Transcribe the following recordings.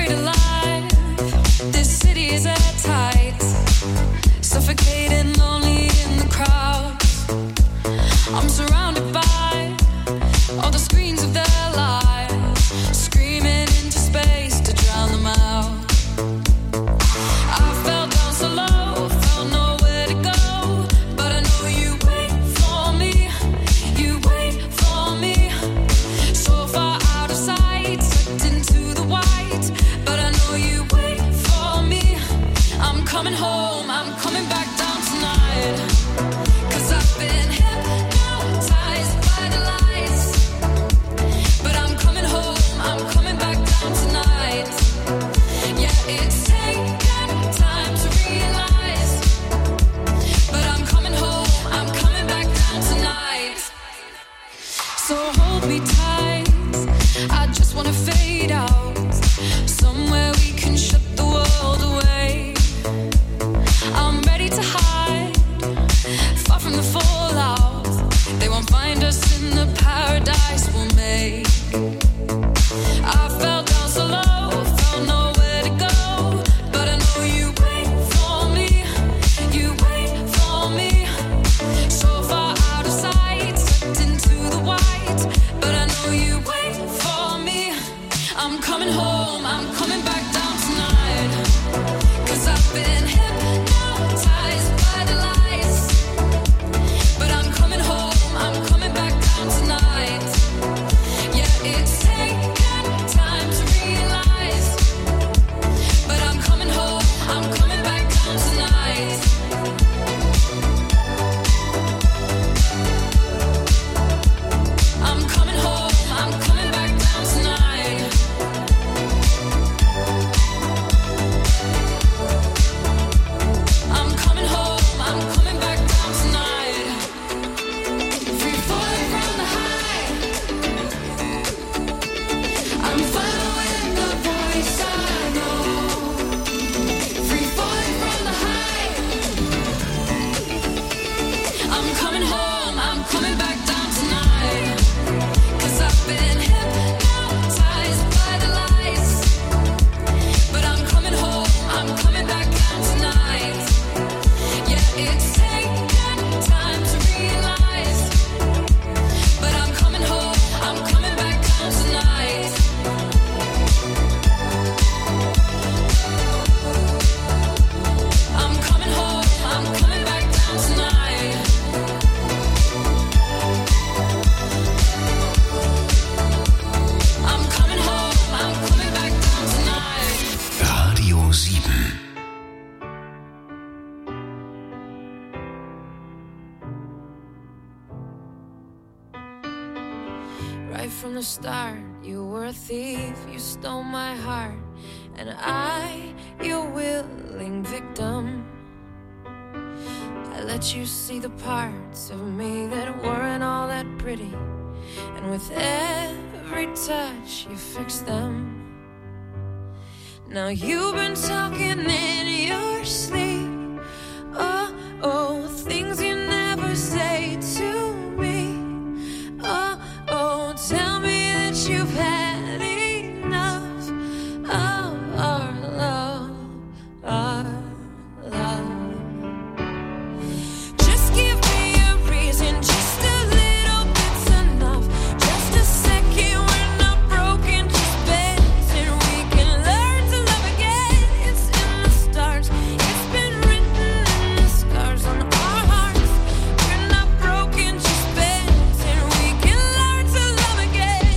Right from the start, you were a thief, you stole my heart, and I, your willing victim. I let you see the parts of me that weren't all that pretty, and with every touch you fixed them. Now you've been talking in your sleep, oh, oh, things you never say to me. Oh, oh, tell me that you've had enough of our love, our love. Just give me a reason, just a little bit's enough. Just a second, we're not broken, just bends, and we can learn to love again. It's in the stars, it's been written in the scars on our hearts. We're not broken, just bends, and we can learn to love again.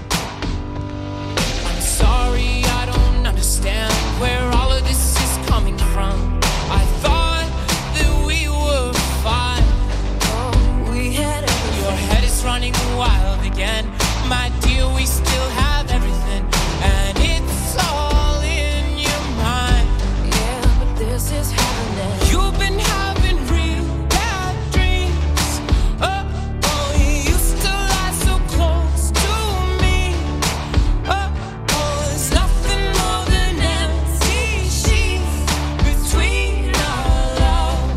I'm sorry, I don't understand where all of this is coming from. I thought that we were fine. Oh, we had everything. Your head is running wild again. My dear, we still have everything, and it's all in your mind. Yeah, but this is happening. You've been having real bad dreams. Oh, oh, you used to lie so close to me. Oh, oh, there's nothing more than empty sheets between our love,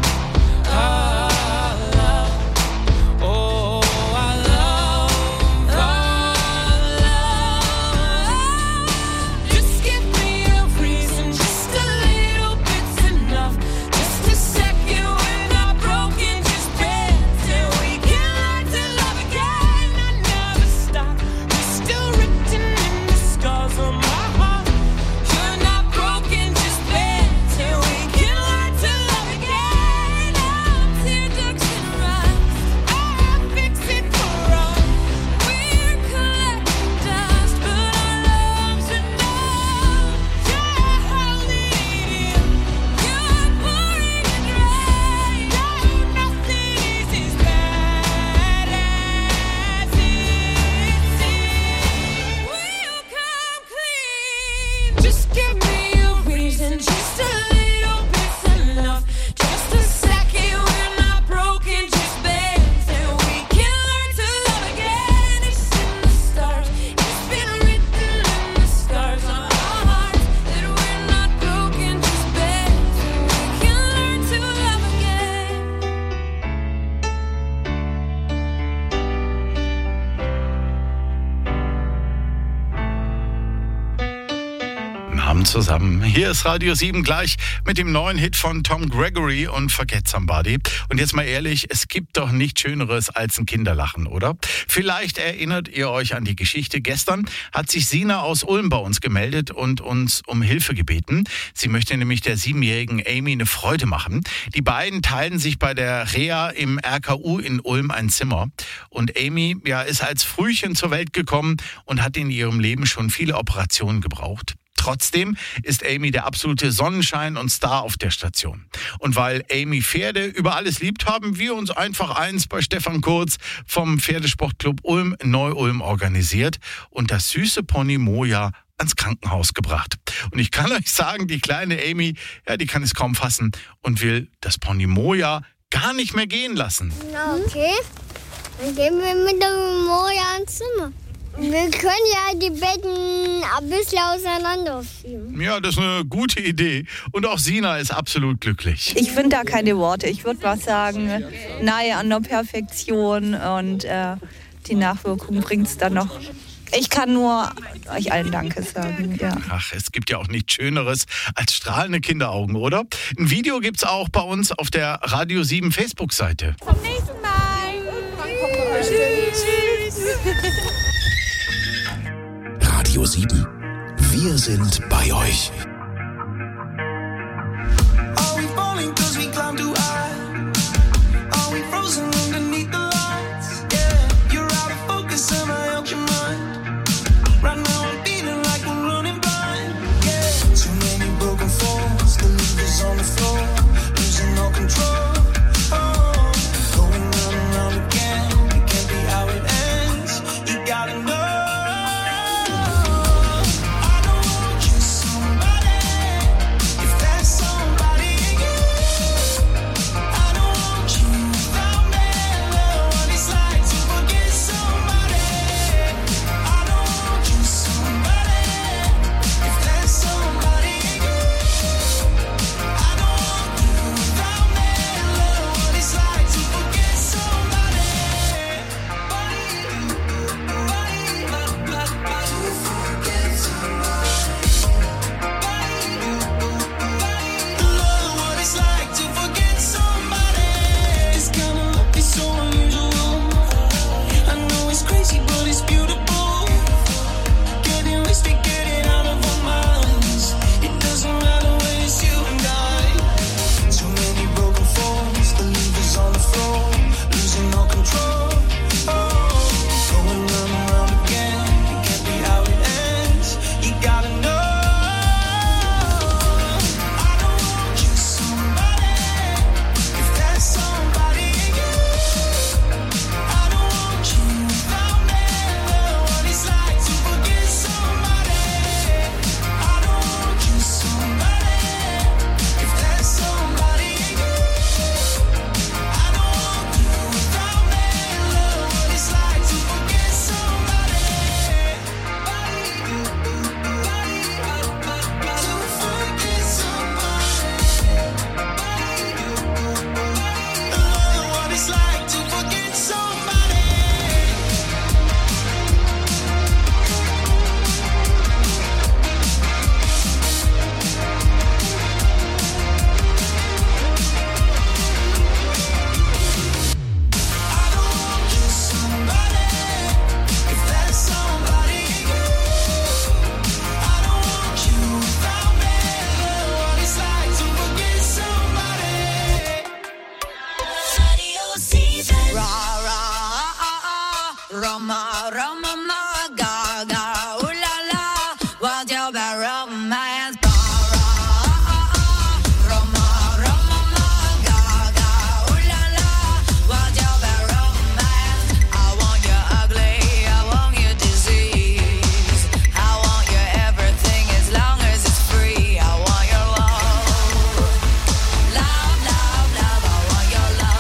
our love. Oh, our love, our love. Abend zusammen. Hier ist Radio 7 gleich mit dem neuen Hit von Tom Gregory und Forget Somebody. Und jetzt mal ehrlich, es gibt doch nichts Schöneres als ein Kinderlachen, oder? Vielleicht erinnert ihr euch an die Geschichte. Gestern hat sich Sina aus Ulm bei uns gemeldet und uns um Hilfe gebeten. Sie möchte nämlich der 7-jährigen Amy eine Freude machen. Die beiden teilen sich bei der Reha im RKU in Ulm ein Zimmer. Und Amy, ist als Frühchen zur Welt gekommen und hat in ihrem Leben schon viele Operationen gebraucht. Trotzdem ist Amy der absolute Sonnenschein und Star auf der Station. Und weil Amy Pferde über alles liebt, haben wir uns einfach eins bei Stefan Kurz vom Pferdesportclub Ulm Neu-Ulm organisiert und das süße Pony Moja ans Krankenhaus gebracht. Und ich kann euch sagen, die kleine Amy, die kann es kaum fassen und will das Pony Moja gar nicht mehr gehen lassen. Okay, dann gehen wir mit dem Moja ins Zimmer. Wir können ja die Betten ein bisschen auseinanderschieben. Ja, das ist eine gute Idee. Und auch Sina ist absolut glücklich. Ich finde da keine Worte. Ich würde mal sagen, nahe an der Perfektion. Und die Nachwirkung bringt es dann noch. Ich kann nur euch allen Danke sagen. Ja. Ach, es gibt ja auch nichts Schöneres als strahlende Kinderaugen, oder? Ein Video gibt's auch bei uns auf der Radio 7 Facebook-Seite. Zum nächsten Mal. Tschüss. Radio 7. Wir sind bei euch. Are we falling 'cause we climb too high? Are we frozen underneath the lights? Yeah, you're out of focus and I out your mind. Right now I'm feeling like we're running blind. Yeah, too many broken falls, the leaders on the floor, losing all control. Oh, going round and round again. It can't be how it ends. You gotta know.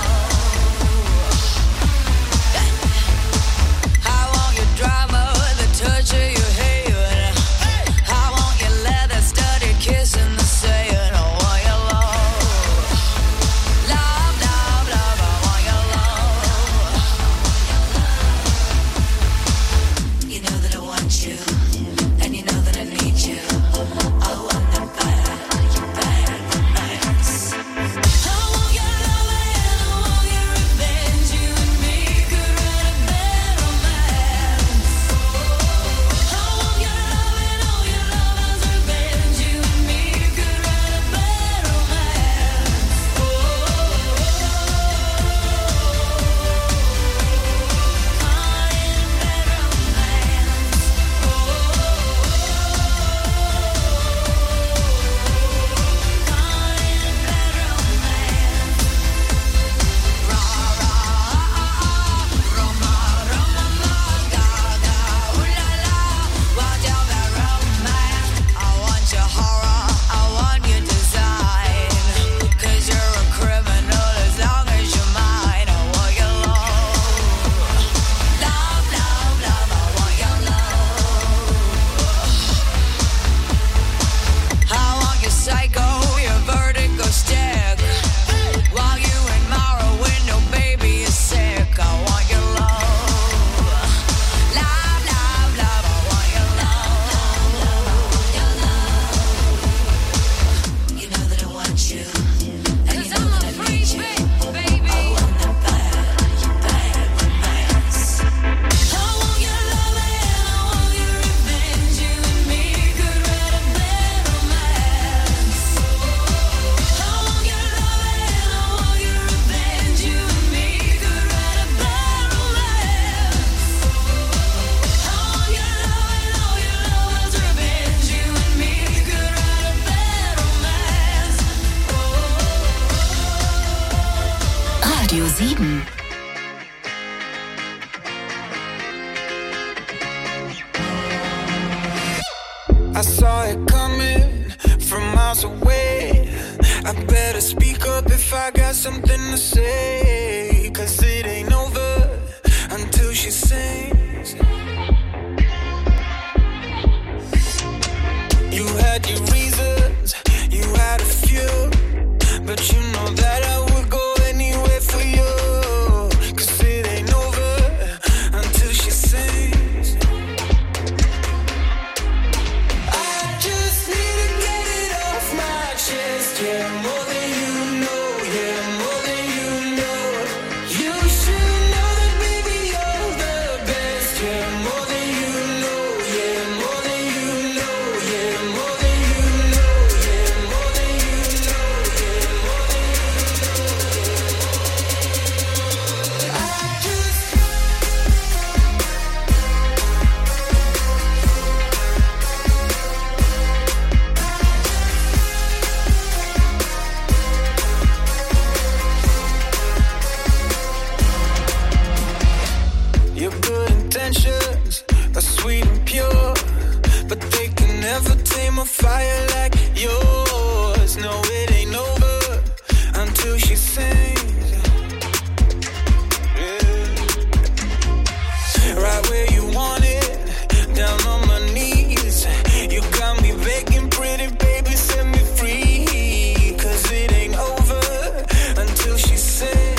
Drama, the I saw it coming from miles away. I better speak up if I got something to say, 'cause it ain't over until she sings. You had your reasons, you had a few, but you know that I would go anywhere for you, 'cause it ain't over until she sings. I just need to get it off my chest, yeah, more than you know, yeah, more than you know. You should know that, baby, you're the best, yeah, more than you know, yeah, more than you know, yeah, more than you know, yeah, more than you know, yeah, more than you know. I just Your good intentions are sweet and pure, but they can never tame a fire like yours. No, it ain't over until she sings. Yeah. Right where you want it, down on my knees. You got me begging, pretty baby, set me free, 'cause it ain't over until she sings.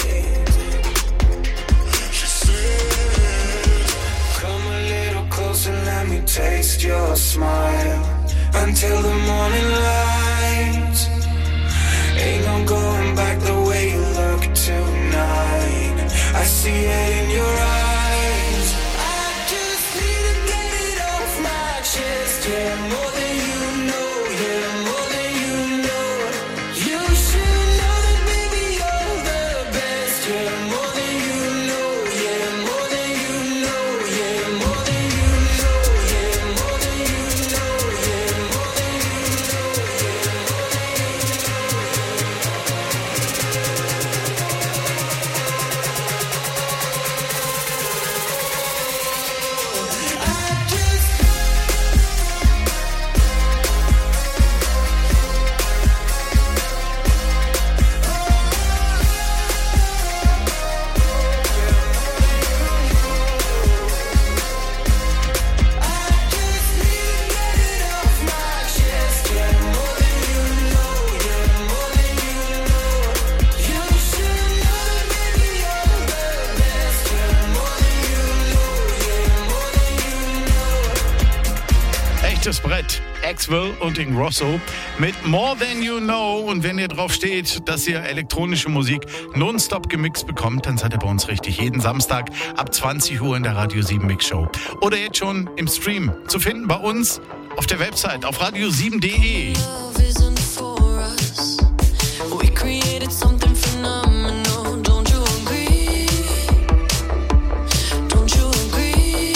Come a little closer, let me taste your smile until the morning light. Ain't no going back the way you look tonight. I see it in your eyes. I just need to get it off my chest, yeah, more than you know, yeah, more than you know. You should know that, baby, you're the best, yeah, more than you know, yeah, more than you know, yeah, more than you know, yeah, more than you know, yeah, more than you know, yeah, more than you know. I just Echtes Brett. Axwell und Ingrosso mit More Than You Know. Und wenn ihr drauf steht, dass ihr elektronische Musik nonstop gemixt bekommt, dann seid ihr bei uns richtig. Jeden Samstag ab 20 Uhr in der Radio 7 Mix Show. Oder jetzt schon im Stream zu finden bei uns auf der Website auf radio7.de. Love isn't for us. We created something phenomenal. Don't you agree? Don't you agree?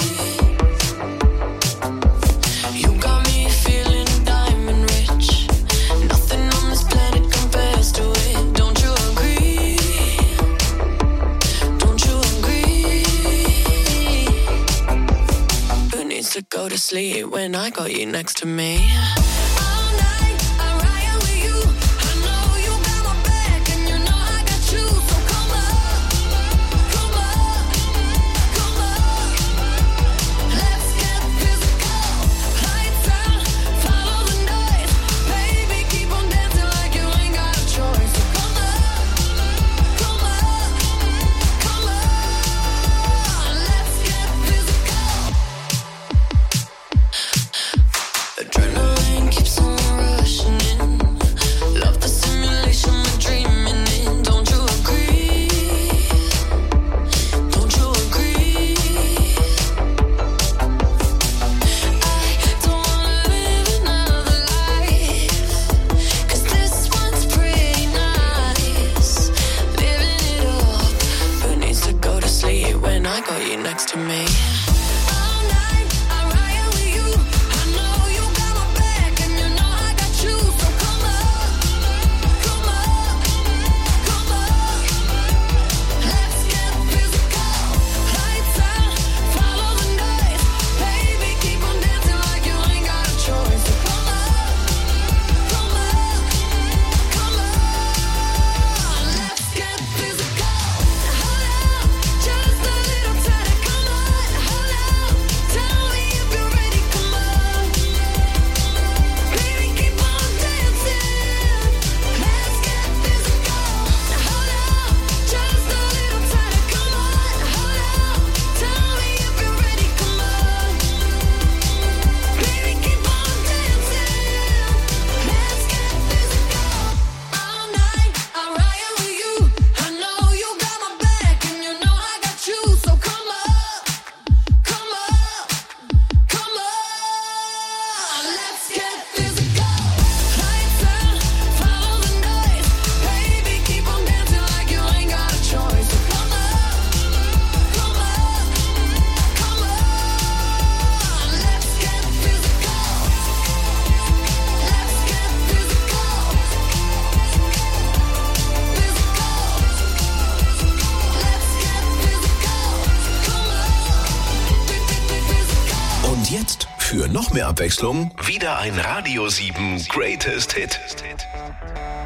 You got me feeling diamond rich. Nothing on this planet compares to it. Don't you agree? Don't you agree? Who needs to go to sleep when I got you next to me? All night I ride with you. I know you got my back and you know I got you. So come up, come up, come up. Let's get physical. Lights out, follow the noise. Baby, keep on dancing like you ain't got a choice. So come up, come up, come on. Let's get physical. Adrenaline Jetzt, für noch mehr Abwechslung, wieder ein Radio 7 Greatest Hit.